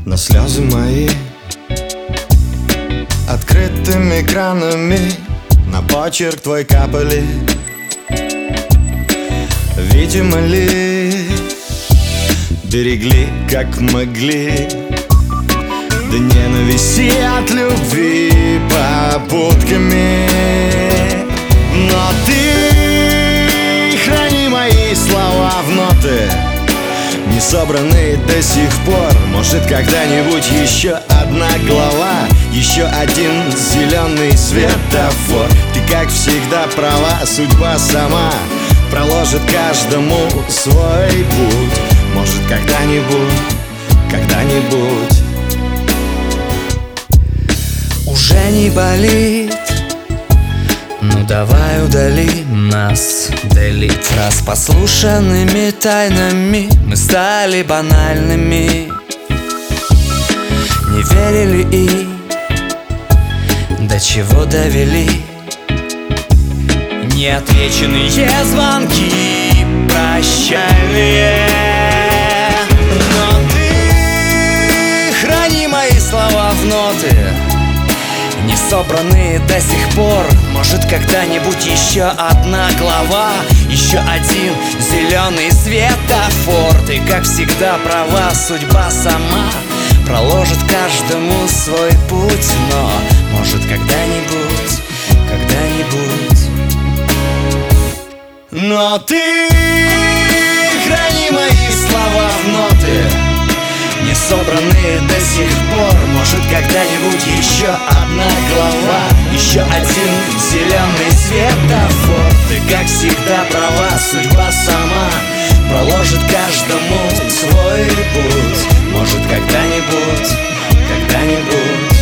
Но слезы мои открытыми кранами на почерк твой капали. Видимо ли, берегли как могли до ненависти от любви попутками. Но ты храни мои слова в ноты, не собранные до сих пор. Может, когда-нибудь еще одна глава, еще один зеленый светофор. Ты, как всегда, права, судьба сама проложит каждому свой путь. Может, когда-нибудь, когда-нибудь. Уже не болит, ну давай удали нас, делить. Раз послушанными тайнами мы стали банальными, не верили и до чего довели неотвеченные звонки прощальные. Но ты храни мои слова в ноты, не собранные до сих пор. Может, когда-нибудь еще одна глава, еще один зеленый светофор. Ты, как всегда, права, судьба сама проложит каждому свой путь. Но, может, когда-нибудь, когда-нибудь. Но ты храни мои слова в ноты, не собранные до сих пор. Может, когда-нибудь еще одна глава, еще один зеленый светофор. Ты, как всегда, права, судьба сама проложит каждому свой путь. Может, когда-нибудь, когда-нибудь.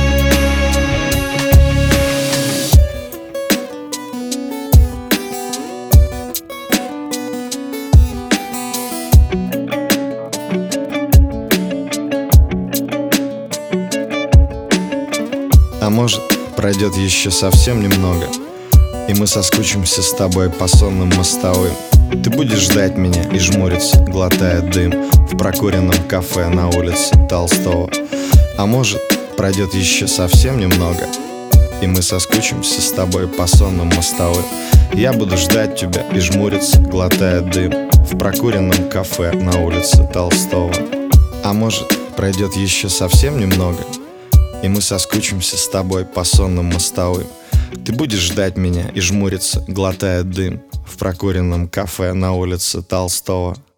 А может, пройдет еще совсем немного, и мы соскучимся с тобой по сонным мостовым. Ты будешь ждать меня и жмуриться, глотая дым в прокуренном кафе на улице Толстого. А может, пройдет еще совсем немного, и мы соскучимся с тобой по сонным мостовым. Я буду ждать тебя и жмуриться, глотая дым в прокуренном кафе на улице Толстого. А может, пройдет еще совсем немного, и мы соскучимся с тобой по сонным мостовым. Ты будешь ждать меня и жмуриться, глотая дым в прокуренном кафе на улице Толстого.